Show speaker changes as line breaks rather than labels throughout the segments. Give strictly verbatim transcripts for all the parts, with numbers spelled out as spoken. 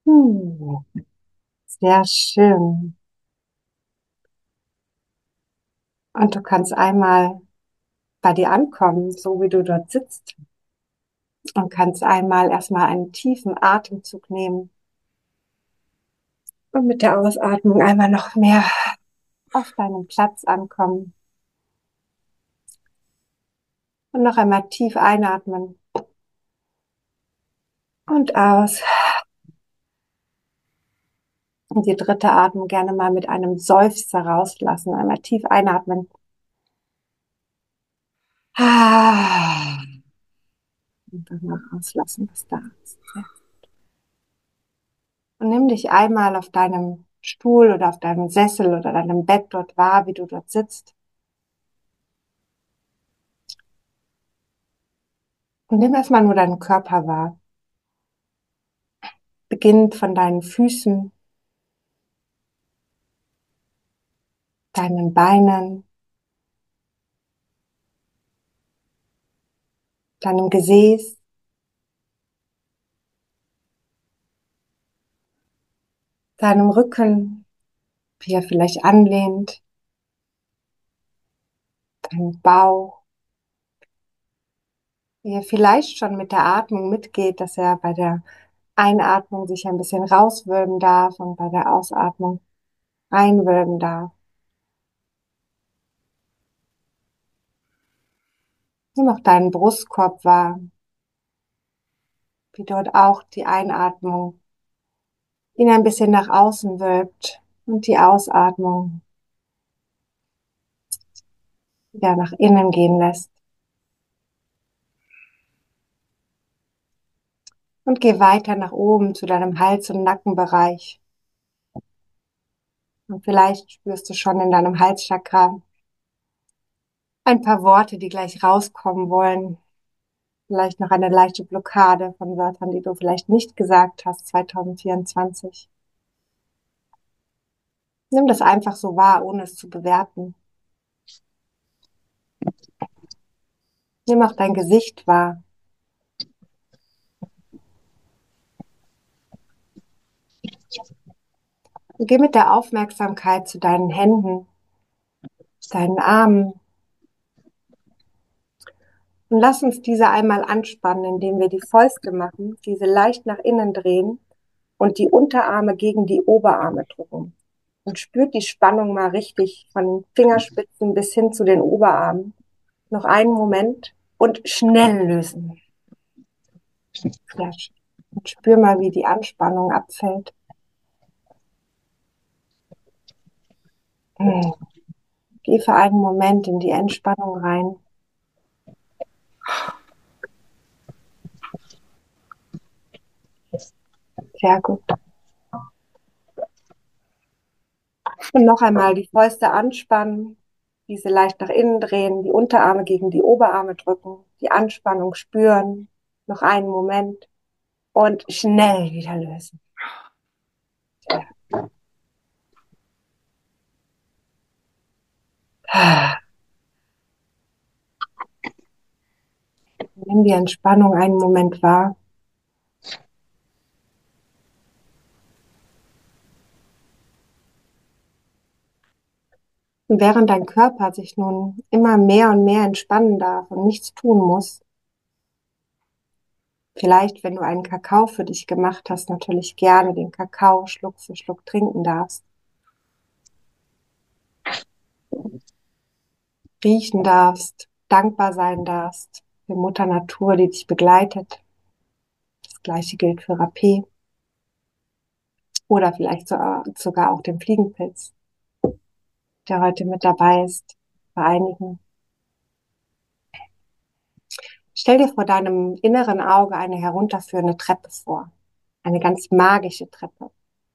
Hm, sehr schön. Und du kannst einmal bei dir ankommen, so wie du dort sitzt, und kannst einmal erstmal einen tiefen Atemzug nehmen und mit der Ausatmung einmal noch mehr auf deinem Platz ankommen und noch einmal tief einatmen und aus. Und die dritte Atmung gerne mal mit einem Seufzer rauslassen. Einmal tief einatmen. Ah, und dann mal rauslassen, was da ist. Ja. Und nimm dich einmal auf deinem Stuhl oder auf deinem Sessel oder deinem Bett dort wahr, wie du dort sitzt. Und nimm erstmal nur deinen Körper wahr. Beginnend von deinen Füßen, deinen Beinen, deinem Gesäß, deinem Rücken, wie er vielleicht anlehnt, deinem Bauch, wie er vielleicht schon mit der Atmung mitgeht, dass er bei der Einatmung sich ein bisschen rauswölben darf und bei der Ausatmung einwölben darf. Nimm auch deinen Brustkorb wahr, wie dort auch die Einatmung ihn ein bisschen nach außen wölbt und die Ausatmung wieder nach innen gehen lässt. Und geh weiter nach oben zu deinem Hals- und Nackenbereich. Und vielleicht spürst du schon in deinem Halschakra ein paar Worte, die gleich rauskommen wollen. Vielleicht noch eine leichte Blockade von Wörtern, die du vielleicht nicht gesagt hast zwanzig vierundzwanzig. Nimm das einfach so wahr, ohne es zu bewerten. Nimm auch dein Gesicht wahr. Und geh mit der Aufmerksamkeit zu deinen Händen, deinen Armen. Und lass uns diese einmal anspannen, indem wir die Fäuste machen, diese leicht nach innen drehen und die Unterarme gegen die Oberarme drücken. Und spürt die Spannung mal richtig von den Fingerspitzen bis hin zu den Oberarmen. Noch einen Moment und schnell lösen. Ja, und spür mal, wie die Anspannung abfällt. Hm. Geh für einen Moment in die Entspannung rein. Sehr gut. Und noch einmal die Fäuste anspannen, diese leicht nach innen drehen, die Unterarme gegen die Oberarme drücken, die Anspannung spüren. Noch einen Moment und schnell wieder lösen. Ja. Nimm die Entspannung einen Moment wahr. Und während dein Körper sich nun immer mehr und mehr entspannen darf und nichts tun muss, vielleicht, wenn du einen Kakao für dich gemacht hast, natürlich gerne den Kakao Schluck für Schluck trinken darfst, riechen darfst, dankbar sein darfst für Mutter Natur, die dich begleitet. Das Gleiche gilt für Rapé oder vielleicht so- sogar auch den Fliegenpilz, der heute mit dabei ist, bei einigen. Stell dir vor deinem inneren Auge eine herunterführende Treppe vor, eine ganz magische Treppe.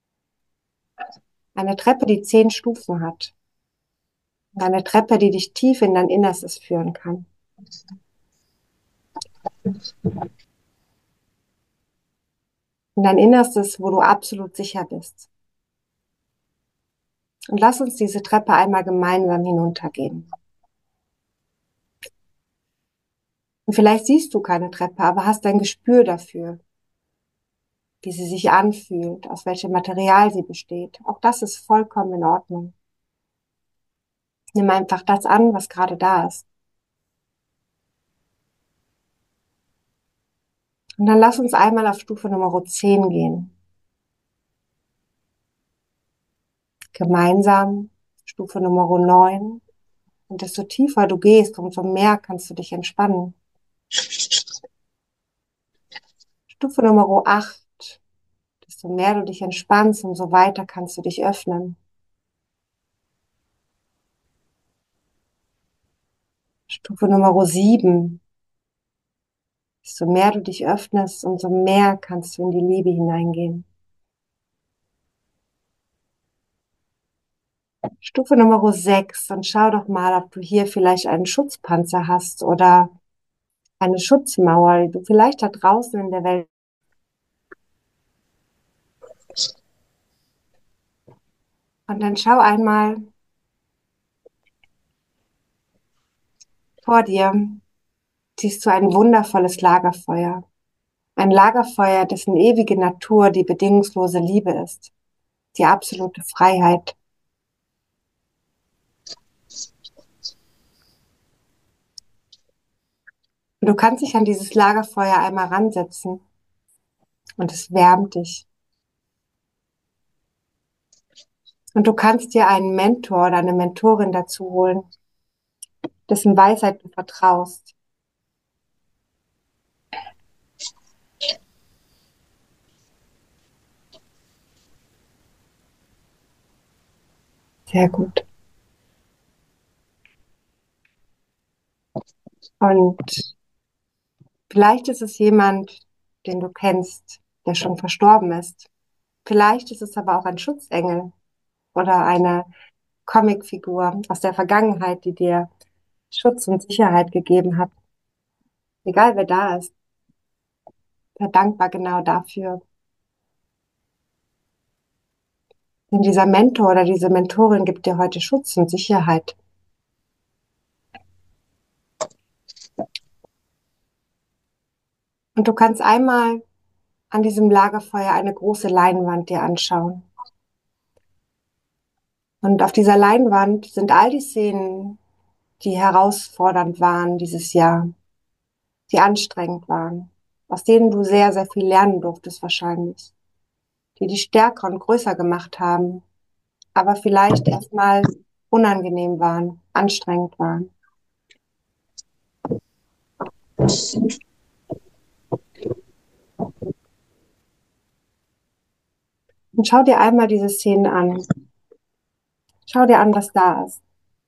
Eine Treppe, die zehn Stufen hat. Eine Treppe, die dich tief in dein Innerstes führen kann. In dein Innerstes, wo du absolut sicher bist. Und lass uns diese Treppe einmal gemeinsam hinuntergehen. Und vielleicht siehst du keine Treppe, aber hast ein Gespür dafür. wie sie sich anfühlt, aus welchem Material sie besteht. Auch das ist vollkommen in Ordnung. Nimm einfach das an, was gerade da ist. Und dann lass uns einmal auf Stufe Nummer zehn gehen. Gemeinsam Stufe Nummer neun. Und desto tiefer du gehst, umso mehr kannst du dich entspannen. Stufe Nummer acht. Desto mehr du dich entspannst, umso weiter kannst du dich öffnen. Stufe Nummer sieben. Desto mehr du dich öffnest, umso mehr kannst du in die Liebe hineingehen. Stufe Nummer sechs. Und schau doch mal, ob du hier vielleicht einen Schutzpanzer hast oder eine Schutzmauer, die du vielleicht da draußen in der Welt. Und dann schau einmal vor dir, siehst du ein wundervolles Lagerfeuer. Ein Lagerfeuer, dessen ewige Natur die bedingungslose Liebe ist, die absolute Freiheit. Und du kannst dich an dieses Lagerfeuer einmal ransetzen und es wärmt dich. Und du kannst dir einen Mentor oder eine Mentorin dazu holen, dessen Weisheit du vertraust. Sehr gut. Und vielleicht ist es jemand, den du kennst, der schon verstorben ist. Vielleicht ist es aber auch ein Schutzengel oder eine Comicfigur aus der Vergangenheit, die dir Schutz und Sicherheit gegeben hat. Egal wer da ist, sei dankbar genau dafür. Denn dieser Mentor oder diese Mentorin gibt dir heute Schutz und Sicherheit. Und du kannst einmal an diesem Lagerfeuer eine große Leinwand dir anschauen. Und auf dieser Leinwand sind all die Szenen, die herausfordernd waren dieses Jahr, die anstrengend waren, aus denen du sehr, sehr viel lernen durftest wahrscheinlich, die dich stärker und größer gemacht haben, aber vielleicht erstmal unangenehm waren, anstrengend waren. Und schau dir einmal diese Szenen an. Schau dir an, was da ist.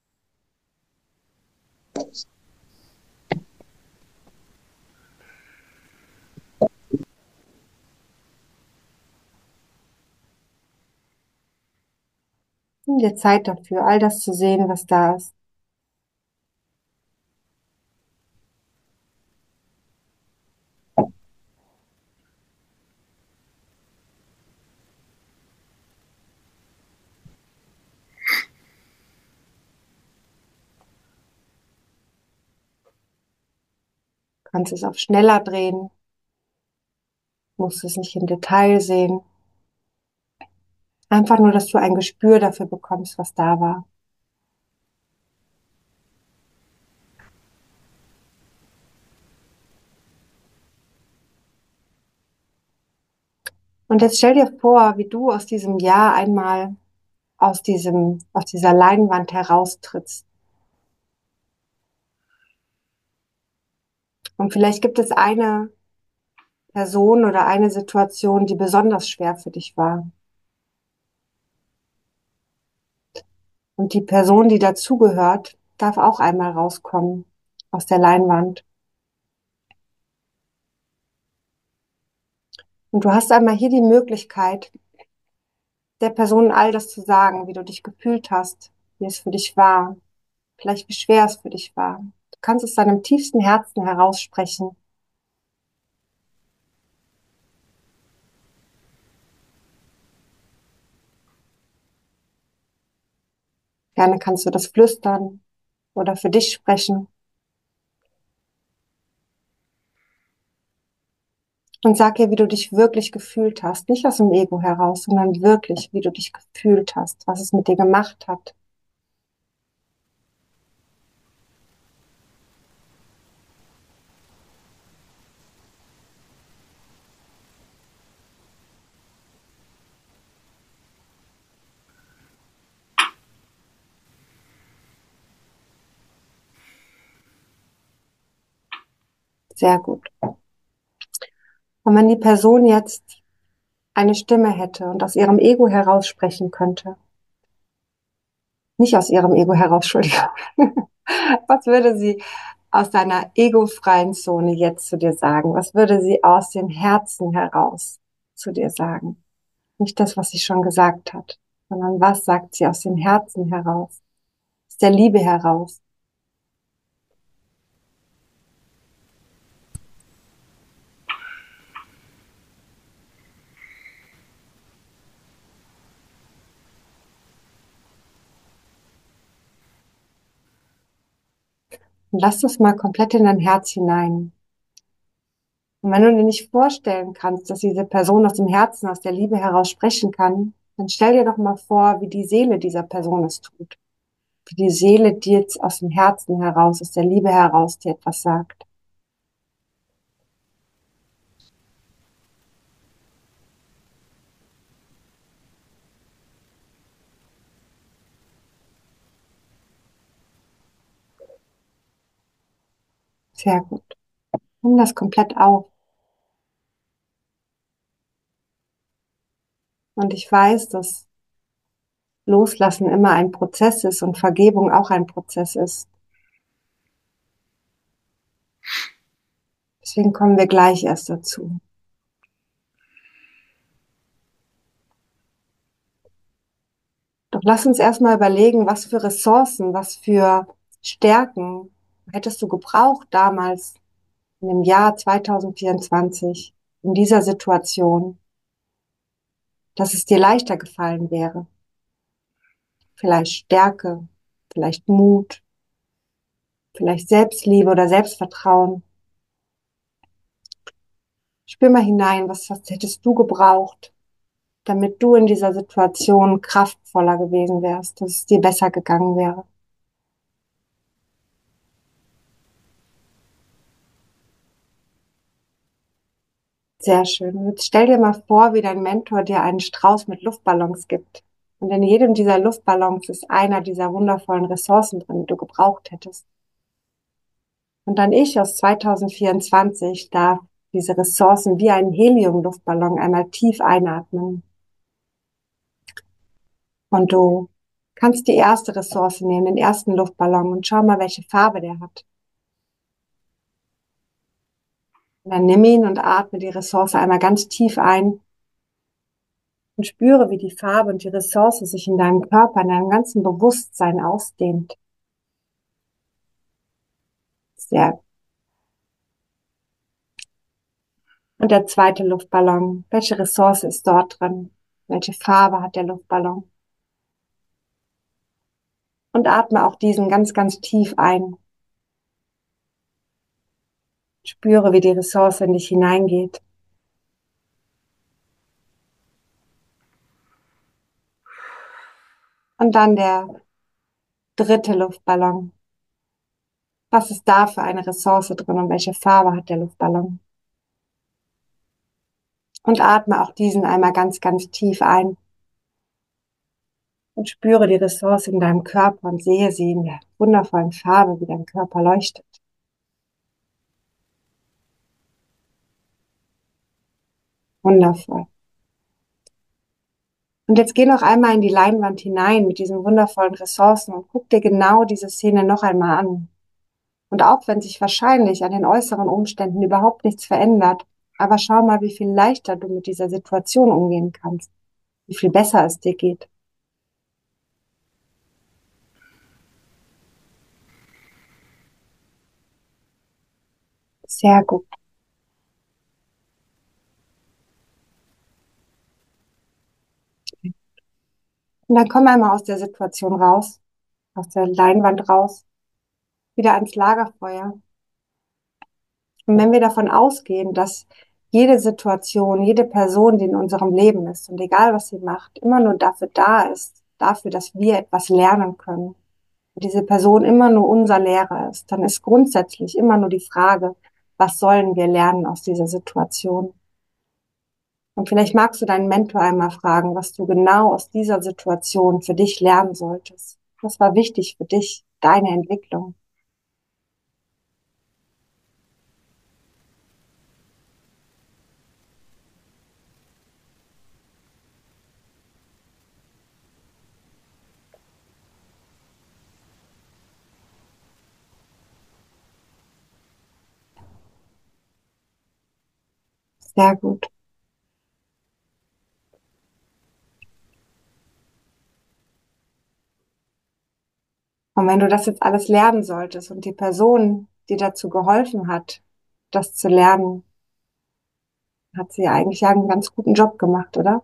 Nimm dir Zeit dafür, all das zu sehen, was da ist. Du kannst es auf schneller drehen, musst es nicht im Detail sehen. Einfach nur, dass du ein Gespür dafür bekommst, was da war. Und jetzt stell dir vor, wie du aus diesem Jahr einmal aus diesem, aus dieser Leinwand heraustrittst. Und vielleicht gibt es eine Person oder eine Situation, die besonders schwer für dich war. Und die Person, die dazugehört, darf auch einmal rauskommen aus der Leinwand. Und du hast einmal hier die Möglichkeit, der Person all das zu sagen, wie du dich gefühlt hast, wie es für dich war, vielleicht wie schwer es für dich war. Du kannst es deinem tiefsten Herzen heraussprechen. Gerne kannst du das flüstern oder für dich sprechen. Und sag ihr, wie du dich wirklich gefühlt hast. Nicht aus dem Ego heraus, sondern wirklich, wie du dich gefühlt hast, was es mit dir gemacht hat. Sehr gut. Und wenn die Person jetzt eine Stimme hätte und aus ihrem Ego heraus sprechen könnte, nicht aus ihrem Ego heraus, Entschuldigung, was würde sie aus deiner egofreien Zone jetzt zu dir sagen? Was würde sie aus dem Herzen heraus zu dir sagen? Nicht das, was sie schon gesagt hat, sondern was sagt sie aus dem Herzen heraus, aus der Liebe heraus? Und lass das mal komplett in dein Herz hinein. Und wenn du dir nicht vorstellen kannst, dass diese Person aus dem Herzen, aus der Liebe heraus sprechen kann, dann stell dir doch mal vor, wie die Seele dieser Person es tut. Wie die Seele dir jetzt aus dem Herzen heraus, aus der Liebe heraus dir etwas sagt. Sehr gut. Nimm das komplett auf. Und ich weiß, dass Loslassen immer ein Prozess ist und Vergebung auch ein Prozess ist. Deswegen kommen wir gleich erst dazu. Doch lass uns erstmal überlegen, was für Ressourcen, was für Stärken hättest du gebraucht damals in dem Jahr zwanzig vierundzwanzig in dieser Situation, dass es dir leichter gefallen wäre. Vielleicht Stärke, vielleicht Mut, vielleicht Selbstliebe oder Selbstvertrauen. Spür mal hinein, was, was hättest du gebraucht, damit du in dieser Situation kraftvoller gewesen wärst, dass es dir besser gegangen wäre. Sehr schön. Jetzt stell dir mal vor, wie dein Mentor dir einen Strauß mit Luftballons gibt. Und in jedem dieser Luftballons ist einer dieser wundervollen Ressourcen drin, die du gebraucht hättest. Und dann ich aus zwanzig vierundzwanzig darf diese Ressourcen wie einen Helium-Luftballon einmal tief einatmen. Und du kannst die erste Ressource nehmen, den ersten Luftballon, und schau mal, welche Farbe der hat. Und dann nimm ihn und atme die Ressource einmal ganz tief ein und spüre, wie die Farbe und die Ressource sich in deinem Körper, in deinem ganzen Bewusstsein ausdehnt. Sehr. Und der zweite Luftballon. Welche Ressource ist dort drin? Welche Farbe hat der Luftballon? Und atme auch diesen ganz, ganz tief ein. Spüre, wie die Ressource in dich hineingeht. Und dann der dritte Luftballon. Was ist da für eine Ressource drin und welche Farbe hat der Luftballon? Und atme auch diesen einmal ganz, ganz tief ein. Und spüre die Ressource in deinem Körper und sehe sie in der wundervollen Farbe, wie dein Körper leuchtet. Wundervoll. Und jetzt geh noch einmal in die Leinwand hinein mit diesen wundervollen Ressourcen und guck dir genau diese Szene noch einmal an. Und auch wenn sich wahrscheinlich an den äußeren Umständen überhaupt nichts verändert, aber schau mal, wie viel leichter du mit dieser Situation umgehen kannst, wie viel besser es dir geht. Sehr gut. Und dann komm einmal aus der Situation raus, aus der Leinwand raus, wieder ans Lagerfeuer. Und wenn wir davon ausgehen, dass jede Situation, jede Person, die in unserem Leben ist und egal was sie macht, immer nur dafür da ist, dafür, dass wir etwas lernen können. Und diese Person immer nur unser Lehrer ist, dann ist grundsätzlich immer nur die Frage, was sollen wir lernen aus dieser Situation? Und vielleicht magst du deinen Mentor einmal fragen, was du genau aus dieser Situation für dich lernen solltest. Was war wichtig für dich, deine Entwicklung? Sehr gut. Und wenn du das jetzt alles lernen solltest und die Person, die dazu geholfen hat, das zu lernen, hat sie eigentlich ja einen ganz guten Job gemacht, oder?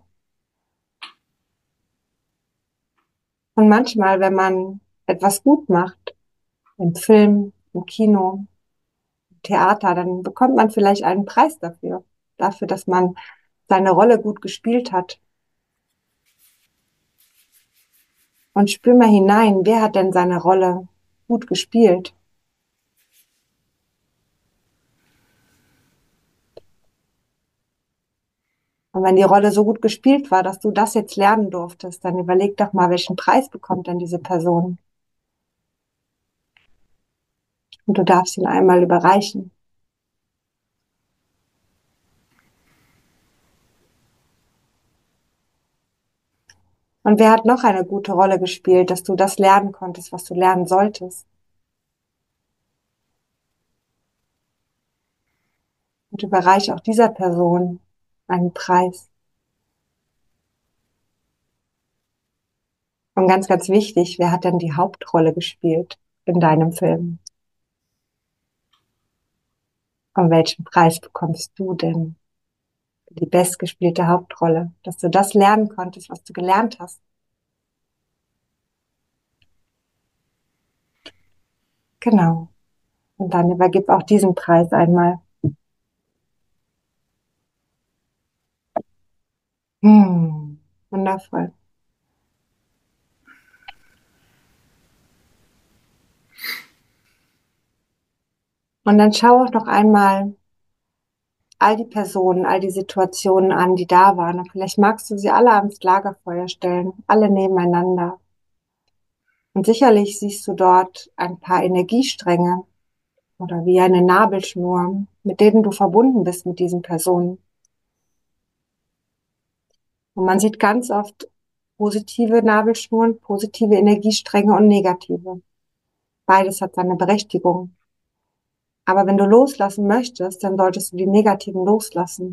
Und manchmal, wenn man etwas gut macht, im Film, im Kino, im Theater, dann bekommt man vielleicht einen Preis dafür. Dafür, dass man seine Rolle gut gespielt hat. Und spür mal hinein, wer hat denn seine Rolle gut gespielt? Und wenn die Rolle so gut gespielt war, dass du das jetzt lernen durftest, dann überleg doch mal, welchen Preis bekommt denn diese Person? Und du darfst ihn einmal überreichen. Und wer hat noch eine gute Rolle gespielt, dass du das lernen konntest, was du lernen solltest? Und überreiche auch dieser Person einen Preis. Und ganz, ganz wichtig, wer hat denn die Hauptrolle gespielt in deinem Film? Und welchen Preis bekommst du denn für die bestgespielte Hauptrolle? Dass du das lernen konntest, was du gelernt hast. Genau. Und dann übergib auch diesen Preis einmal. Hm, wundervoll. Und dann schau auch noch einmal all die Personen, all die Situationen an, die da waren. Und vielleicht magst du sie alle ans Lagerfeuer stellen, alle nebeneinander. Und sicherlich siehst du dort ein paar Energiestränge oder wie eine Nabelschnur, mit denen du verbunden bist mit diesen Personen. Und man sieht ganz oft positive Nabelschnuren, positive Energiestränge und negative. Beides hat seine Berechtigung. Aber wenn du loslassen möchtest, dann solltest du die negativen loslassen.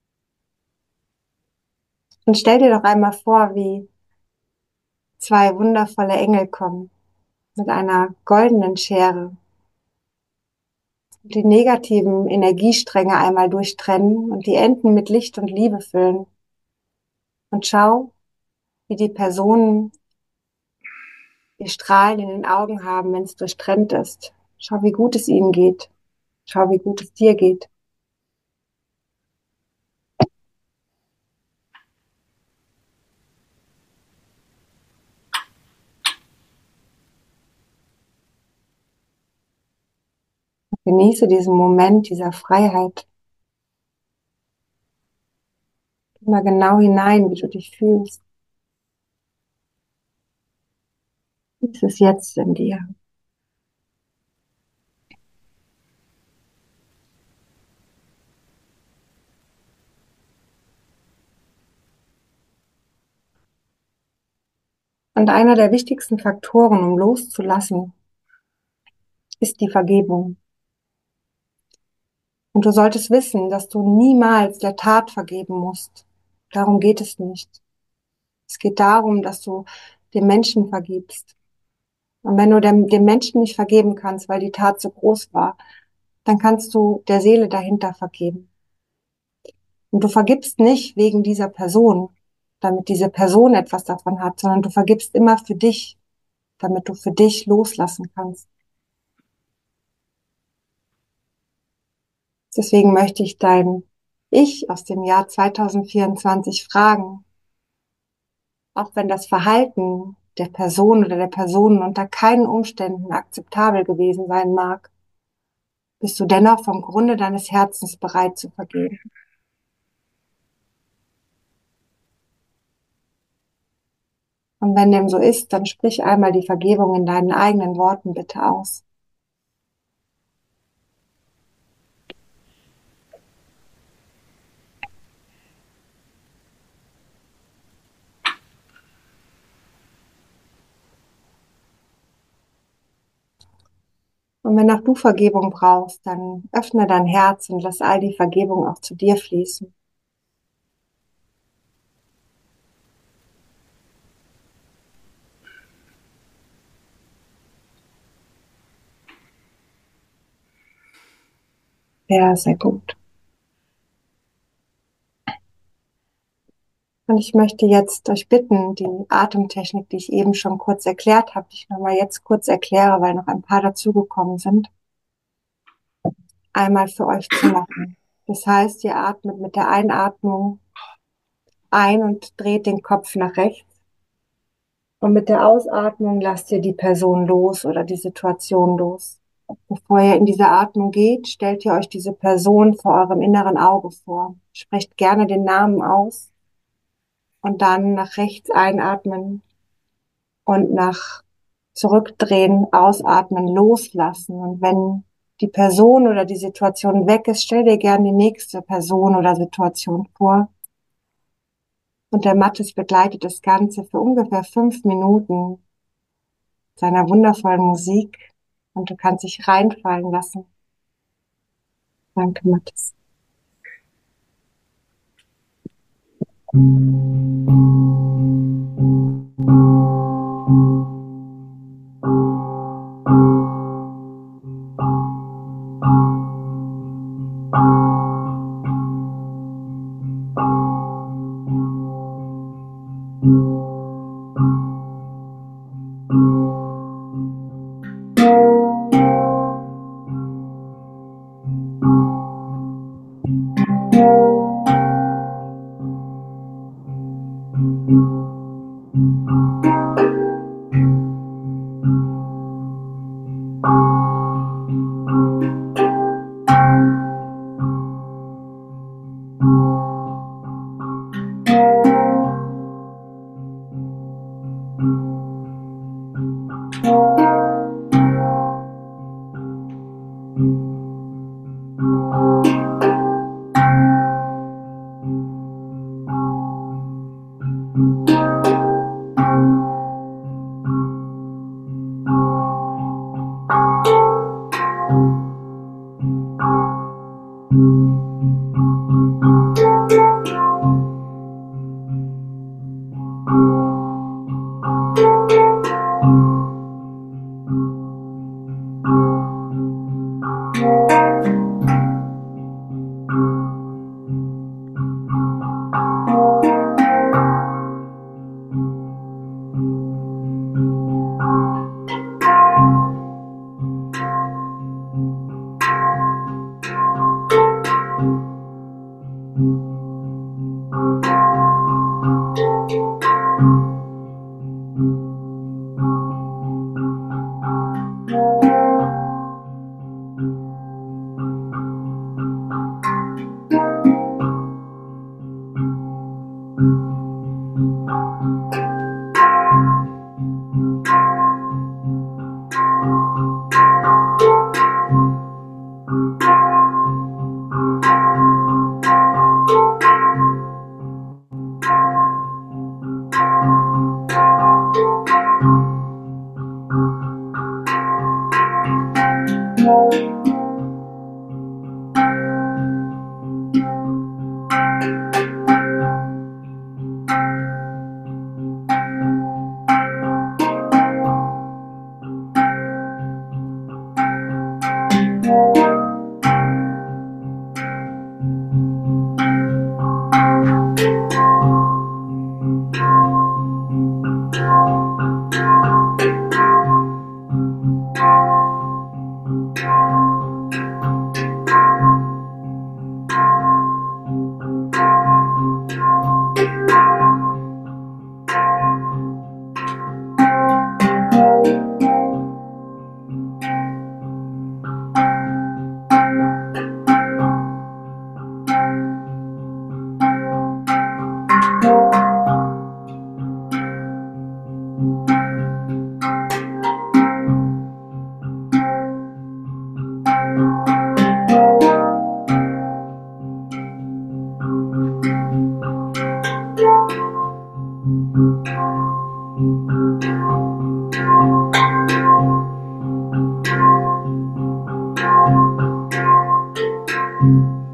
Und stell dir doch einmal vor, wie zwei wundervolle Engel kommen mit einer goldenen Schere und die negativen Energiestränge einmal durchtrennen und die Enden mit Licht und Liebe füllen. Und schau, wie die Personen die Strahlen in den Augen haben, wenn es durchtrennt ist. Schau, wie gut es ihnen geht. Schau, wie gut es dir geht. Genieße diesen Moment dieser Freiheit. Geh mal genau hinein, wie du dich fühlst. Wie ist es jetzt in dir? Und einer der wichtigsten Faktoren, um loszulassen, ist die Vergebung. Und du solltest wissen, dass du niemals der Tat vergeben musst. Darum geht es nicht. Es geht darum, dass du dem Menschen vergibst. Und wenn du dem, dem Menschen nicht vergeben kannst, weil die Tat so groß war, dann kannst du der Seele dahinter vergeben. Und du vergibst nicht wegen dieser Person, damit diese Person etwas davon hat, sondern du vergibst immer für dich, damit du für dich loslassen kannst. Deswegen möchte ich dein Ich aus dem Jahr zweitausendvierundzwanzig fragen, auch wenn das Verhalten der Person oder der Personen unter keinen Umständen akzeptabel gewesen sein mag, bist du dennoch vom Grunde deines Herzens bereit zu vergeben. Und wenn dem so ist, dann sprich einmal die Vergebung in deinen eigenen Worten bitte aus. Und wenn auch du Vergebung brauchst, dann öffne dein Herz und lass all die Vergebung auch zu dir fließen. Ja, sehr gut. Und ich möchte jetzt euch bitten, die Atemtechnik, die ich eben schon kurz erklärt habe, die ich nochmal jetzt kurz erkläre, weil noch ein paar dazugekommen sind, einmal für euch zu machen. Das heißt, ihr atmet mit der Einatmung ein und dreht den Kopf nach rechts. Und mit der Ausatmung lasst ihr die Person los oder die Situation los. Bevor ihr in diese Atmung geht, stellt ihr euch diese Person vor eurem inneren Auge vor. Sprecht gerne den Namen aus und dann nach rechts einatmen und nach zurückdrehen, ausatmen, loslassen. Und wenn die Person oder die Situation weg ist, stell dir gerne die nächste Person oder Situation vor. Und der Mattes begleitet das Ganze für ungefähr fünf Minuten seiner wundervollen Musik und du kannst dich reinfallen lassen. Danke, Mattes.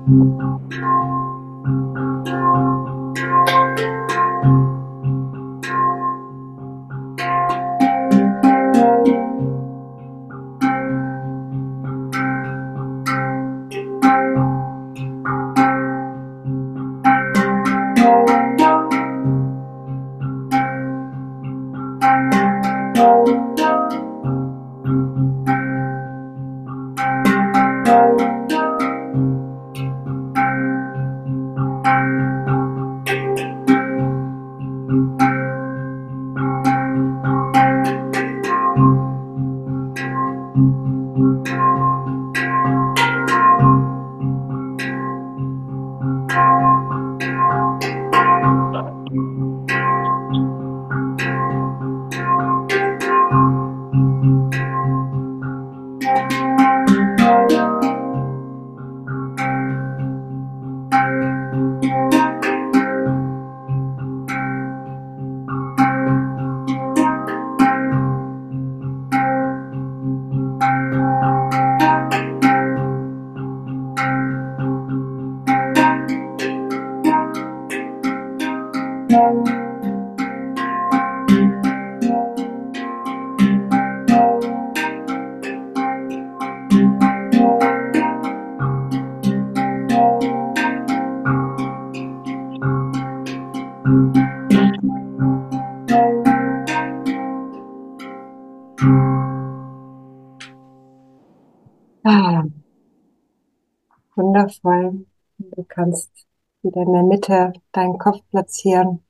Ah, wundervoll. Du kannst wieder in der Mitte deinen Kopf platzieren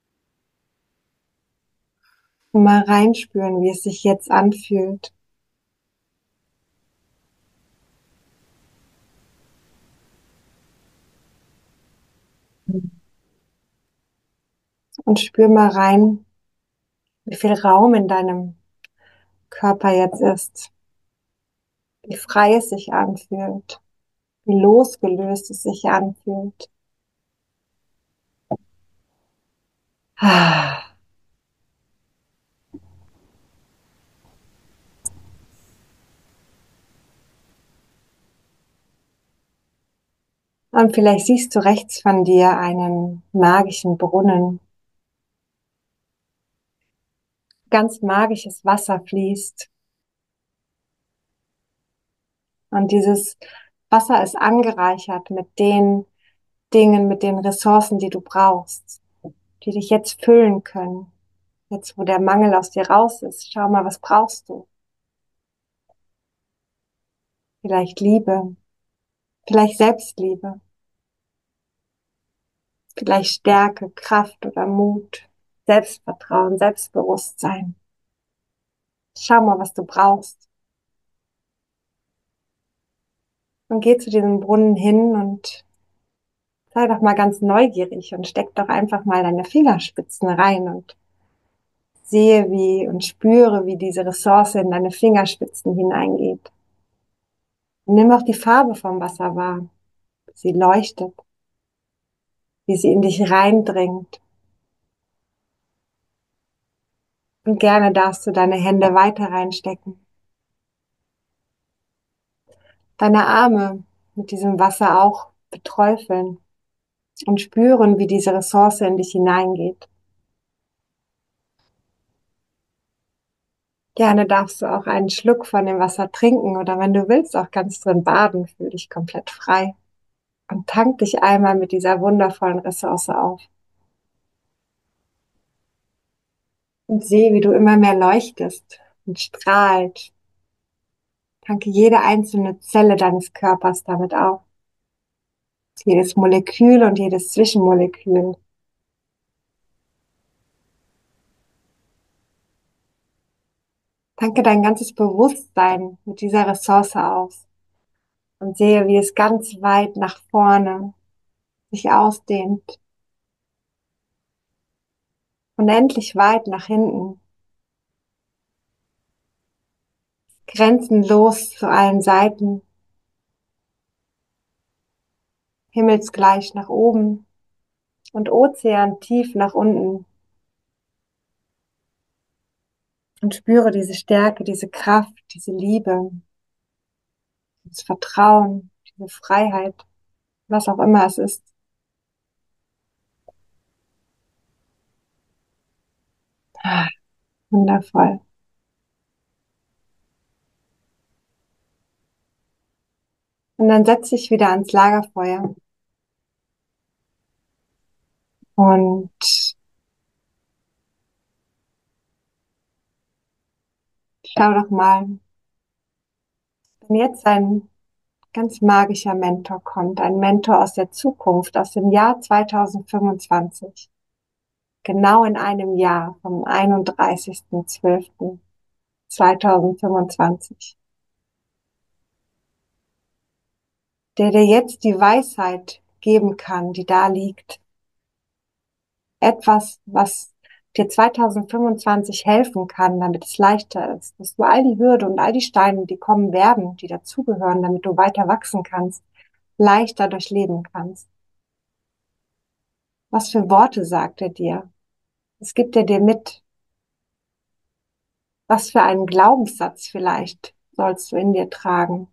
und mal reinspüren, wie es sich jetzt anfühlt. Und spür mal rein, wie viel Raum in deinem Körper jetzt ist, wie frei es sich anfühlt, wie losgelöst es sich anfühlt. Ah. Und vielleicht siehst du rechts von dir einen magischen Brunnen. Ganz magisches Wasser fließt. Und dieses Wasser ist angereichert mit den Dingen, mit den Ressourcen, die du brauchst, die dich jetzt füllen können. Jetzt, wo der Mangel aus dir raus ist, schau mal, was brauchst du? Vielleicht Liebe, vielleicht Selbstliebe, vielleicht Stärke, Kraft oder Mut, Selbstvertrauen, Selbstbewusstsein. Schau mal, was du brauchst. Und geh zu diesem Brunnen hin und sei doch mal ganz neugierig und steck doch einfach mal deine Fingerspitzen rein und sehe wie und spüre, wie diese Ressource in deine Fingerspitzen hineingeht. Und nimm auch die Farbe vom Wasser wahr. Sie leuchtet, wie sie in dich reindringt. Und gerne darfst du deine Hände weiter reinstecken. Deine Arme mit diesem Wasser auch beträufeln und spüren, wie diese Ressource in dich hineingeht. Gerne darfst du auch einen Schluck von dem Wasser trinken oder wenn du willst, auch ganz drin baden. Fühl dich komplett frei und tank dich einmal mit dieser wundervollen Ressource auf. Und sehe, wie du immer mehr leuchtest und strahlt. Tanke jede einzelne Zelle deines Körpers damit auf. Jedes Molekül und jedes Zwischenmolekül. Tanke dein ganzes Bewusstsein mit dieser Ressource aus und sehe, wie es ganz weit nach vorne sich ausdehnt. Unendlich weit nach hinten. Grenzenlos zu allen Seiten. Himmelsgleich nach oben und Ozean tief nach unten. Und spüre diese Stärke, diese Kraft, diese Liebe, das Vertrauen, diese Freiheit was auch immer es ist. Ah, wundervoll. Und dann setz dich wieder ans Lagerfeuer und schau doch mal, wenn jetzt ein ganz magischer Mentor kommt, ein Mentor aus der Zukunft, aus dem Jahr zweitausendfünfundzwanzig, genau in einem Jahr, vom einunddreißigsten zwölften zweitausendfünfundzwanzig, der dir jetzt die Weisheit geben kann, die da liegt. Etwas, was dir zweitausendfünfundzwanzig helfen kann, damit es leichter ist, dass du all die Hürde und all die Steine, die kommen werden, die dazugehören, damit du weiter wachsen kannst, leichter durchleben kannst. Was für Worte sagt er dir? Was gibt er dir mit? Was für einen Glaubenssatz vielleicht sollst du in dir tragen?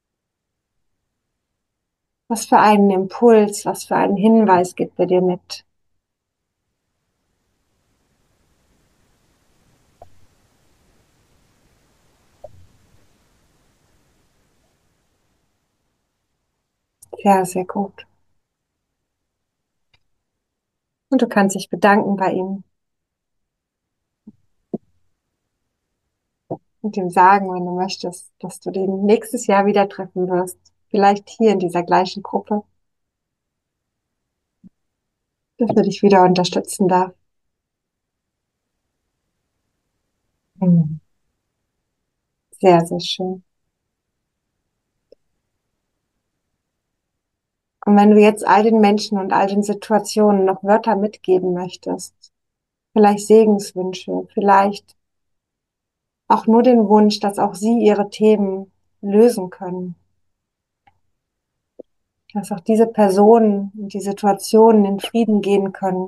Was für einen Impuls, was für einen Hinweis gibt er dir mit? Sehr, sehr gut. Und du kannst dich bedanken bei ihm und ihm sagen, wenn du möchtest, dass du den nächstes Jahr wieder treffen wirst. Vielleicht hier in dieser gleichen Gruppe, dass er dich wieder unterstützen darf. Mhm. Sehr, sehr schön. Und wenn du jetzt all den Menschen und all den Situationen noch Wörter mitgeben möchtest, vielleicht Segenswünsche, vielleicht auch nur den Wunsch, dass auch sie ihre Themen lösen können, dass auch diese Personen und die Situationen in Frieden gehen können.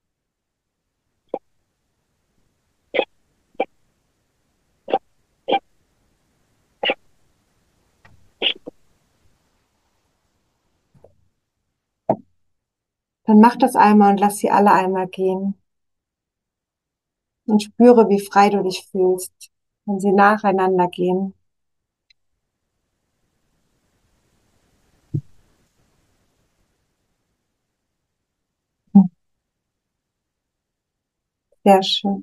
Dann mach das einmal und lass sie alle einmal gehen und spüre, wie frei du dich fühlst, wenn sie nacheinander gehen. Sehr schön.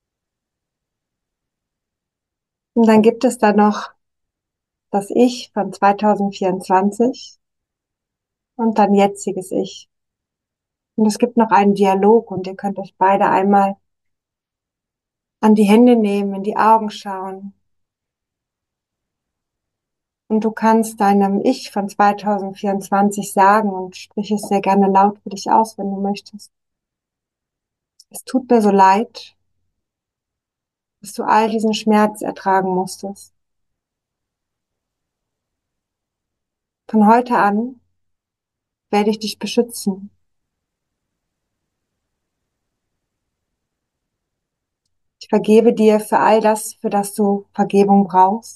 Und dann gibt es da noch das Ich von zweitausendvierundzwanzig und dein jetziges Ich. Und es gibt noch einen Dialog und ihr könnt euch beide einmal an die Hände nehmen, in die Augen schauen. Und du kannst deinem Ich von zweitausendvierundzwanzig sagen und sprich es sehr gerne laut für dich aus, wenn du möchtest. Es tut mir so leid, dass du all diesen Schmerz ertragen musstest. Von heute an werde ich dich beschützen. Ich vergebe dir für all das, für das du Vergebung brauchst.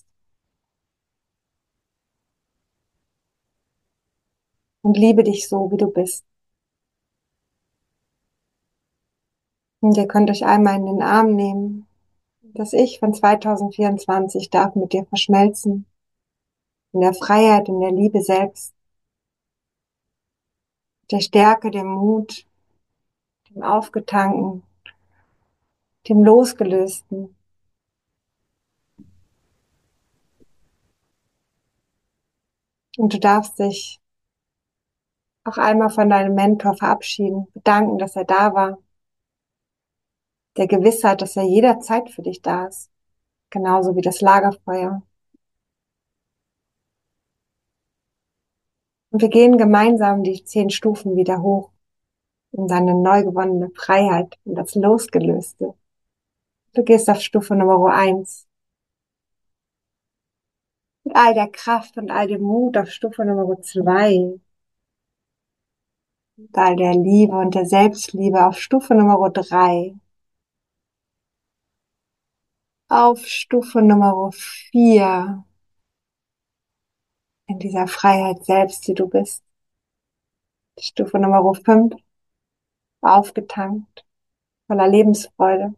Und liebe dich so, wie du bist. Und ihr könnt euch einmal in den Arm nehmen. Das Ich von zweitausendvierundzwanzig darf mit dir verschmelzen. In der Freiheit, in der Liebe selbst, der Stärke, dem Mut, dem Aufgetankten, dem Losgelösten. Und du darfst dich auch einmal von deinem Mentor verabschieden, bedanken, dass er da war, der Gewissheit, dass er jederzeit für dich da ist, genauso wie das Lagerfeuer. Und wir gehen gemeinsam die zehn Stufen wieder hoch in deine neu gewonnene Freiheit und das Losgelöste. Du gehst auf Stufe Nummer eins mit all der Kraft und all dem Mut auf Stufe Nummer zwei, mit all der Liebe und der Selbstliebe auf Stufe Nummer drei, auf Stufe Nummer vier in dieser Freiheit selbst, die du bist. Stufe Nummer fünf, aufgetankt, voller Lebensfreude.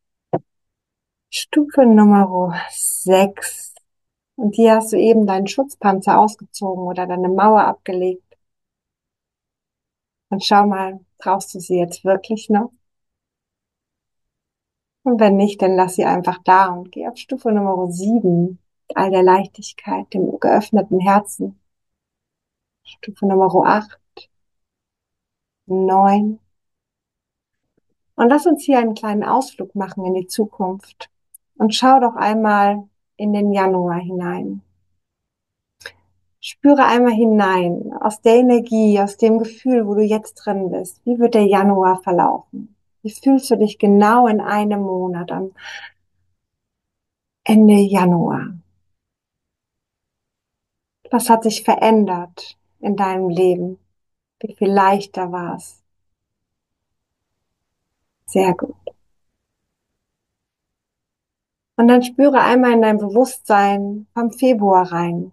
Stufe Nummer sechs. Und hier hast du eben deinen Schutzpanzer ausgezogen oder deine Mauer abgelegt. Und schau mal, brauchst du sie jetzt wirklich noch? Und wenn nicht, dann lass sie einfach da und geh auf Stufe Nummer sieben, all der Leichtigkeit, dem geöffneten Herzen. Stufe Nummer acht, neun. Und lass uns hier einen kleinen Ausflug machen in die Zukunft. Und schau doch einmal in den Januar hinein. Spüre einmal hinein, aus der Energie, aus dem Gefühl, wo du jetzt drin bist. Wie wird der Januar verlaufen? Wie fühlst du dich genau in einem Monat am Ende Januar? Was hat sich verändert in deinem Leben? Wie viel leichter war es? Sehr gut. Und dann spüre einmal in dein Bewusstsein vom Februar rein.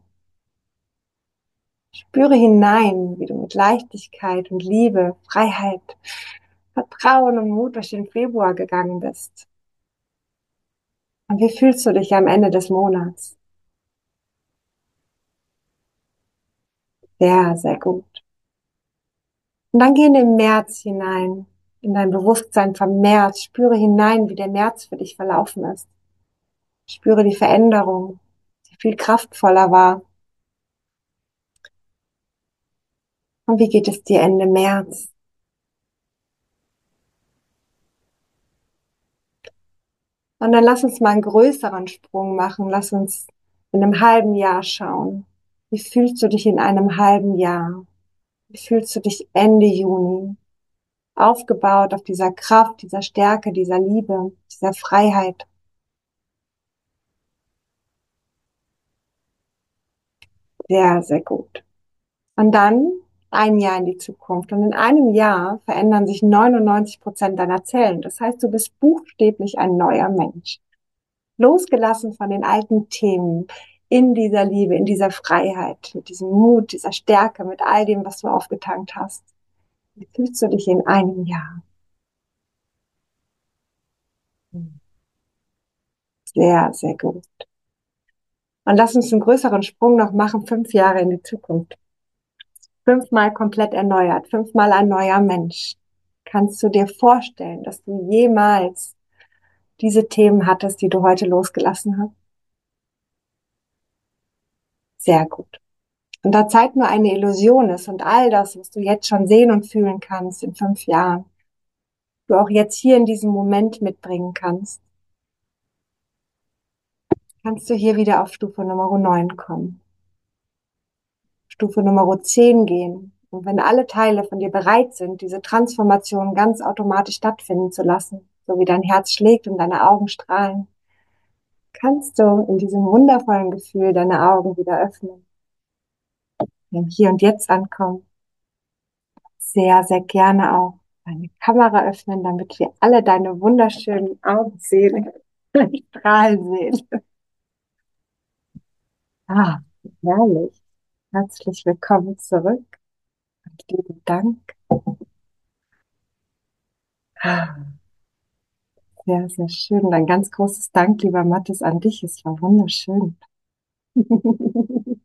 Spüre hinein, wie du mit Leichtigkeit und Liebe, Freiheit, Vertrauen und Mut durch den Februar gegangen bist. Und wie fühlst du dich am Ende des Monats? Sehr, sehr gut. Und dann geh in den März hinein, in dein Bewusstsein vom März. Spüre hinein, wie der März für dich verlaufen ist. Spüre die Veränderung, die viel kraftvoller war. Und wie geht es dir Ende März? Und dann lass uns mal einen größeren Sprung machen. Lass uns in einem halben Jahr schauen. Wie fühlst du dich in einem halben Jahr? Wie fühlst du dich Ende Juni? Aufgebaut auf dieser Kraft, dieser Stärke, dieser Liebe, dieser Freiheit. Sehr, sehr gut. Und dann ein Jahr in die Zukunft. Und in einem Jahr verändern sich neunundneunzig Prozent deiner Zellen. Das heißt, du bist buchstäblich ein neuer Mensch. Losgelassen von den alten Themen, in dieser Liebe, in dieser Freiheit, mit diesem Mut, dieser Stärke, mit all dem, was du aufgetankt hast. Wie fühlst du dich in einem Jahr? Sehr, sehr gut. Und lass uns einen größeren Sprung noch machen, fünf Jahre in die Zukunft. Fünfmal komplett erneuert, fünfmal ein neuer Mensch. Kannst du dir vorstellen, dass du jemals diese Themen hattest, die du heute losgelassen hast? Sehr gut. Und da Zeit nur eine Illusion ist und all das, was du jetzt schon sehen und fühlen kannst in fünf Jahren, du auch jetzt hier in diesem Moment mitbringen kannst, kannst du hier wieder auf Stufe Nummer neun kommen. Stufe Nummer zehn gehen. Und wenn alle Teile von dir bereit sind, diese Transformation ganz automatisch stattfinden zu lassen, so wie dein Herz schlägt und deine Augen strahlen, kannst du in diesem wundervollen Gefühl deine Augen wieder öffnen, im Hier und Jetzt ankommen. Sehr, sehr gerne auch deine Kamera öffnen, damit wir alle deine wunderschönen Augen sehen, strahlen sehen. Ah, herrlich. Herzlich willkommen zurück und lieben Dank. Ah, sehr, sehr schön. Und ein ganz großes Dank, lieber Mathis, an dich. Es war wunderschön.